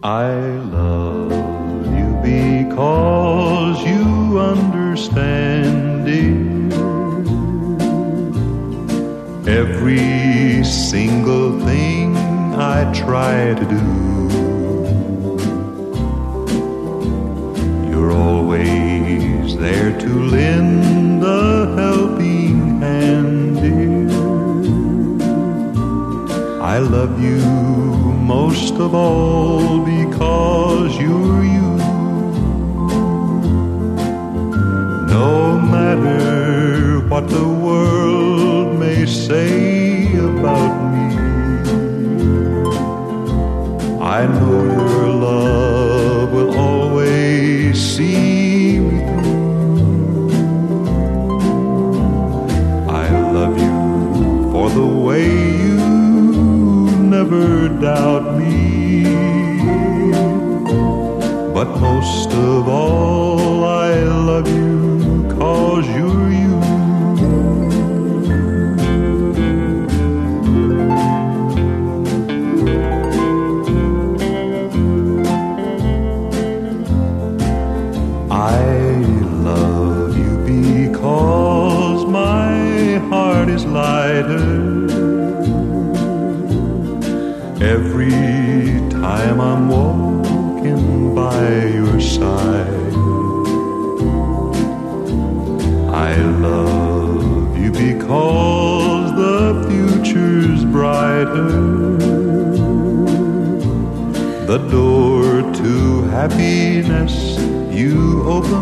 I love you because you understand, dear, every single thing I try to do. You're always there to lend a helping hand, dear. I love you most of all because you're you. No matter what the world may say about me, I know your love will always see me through. I love you for the way you never doubt me, but most of all I love you 'cause you're you. I love you because my heart is lighter every time I'm walking by your side. I love you because the future's brighter. The door to happiness you open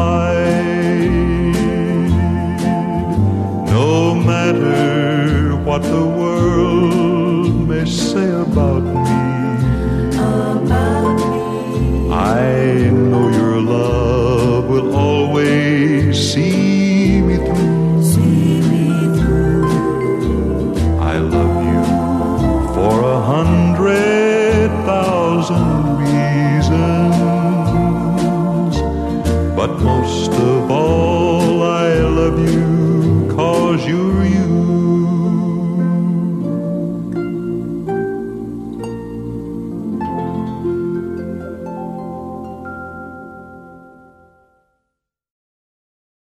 wide. No matter what the world may say about me, I know your love will always see me through. I love you for 100,000 reasons, but most of all